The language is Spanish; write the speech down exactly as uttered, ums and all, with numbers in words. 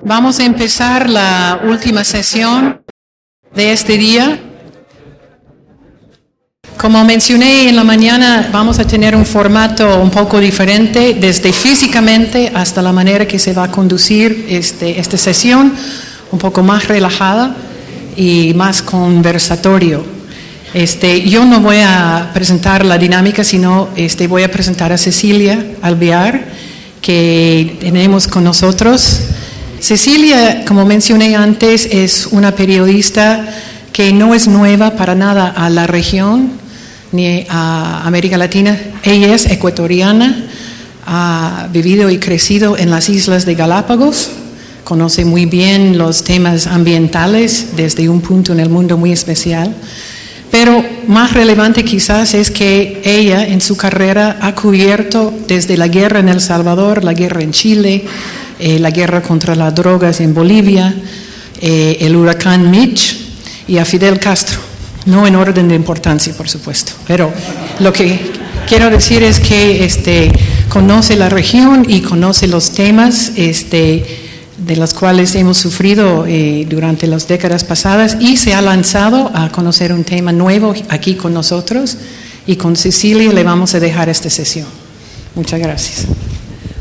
Vamos a empezar la última sesión de este día. Como mencioné en la mañana, vamos a tener un formato un poco diferente, desde físicamente hasta la manera que se va a conducir este, esta sesión, un poco más relajada y más conversatorio. Este, yo no voy a presentar la dinámica, sino este, voy a presentar a Cecilia Alvear, que tenemos con nosotros. Cecilia, como mencioné antes, es una periodista que no es nueva para nada a la región ni a América Latina. Ella es ecuatoriana, ha vivido y crecido en las islas de Galápagos, conoce muy bien los temas ambientales desde un punto en el mundo muy especial. Pero más relevante quizás es que ella en su carrera ha cubierto desde la guerra en El Salvador, la guerra en Chile, eh, la guerra contra las drogas en Bolivia, eh, el huracán Mitch y a Fidel Castro. No en orden de importancia, por supuesto, pero lo que quiero decir es que este, conoce la región y conoce los temas este, de los cuales hemos sufrido eh, durante las décadas pasadas, y se ha lanzado a conocer un tema nuevo aquí con nosotros, y con Cecilia le vamos a dejar esta sesión. Muchas gracias.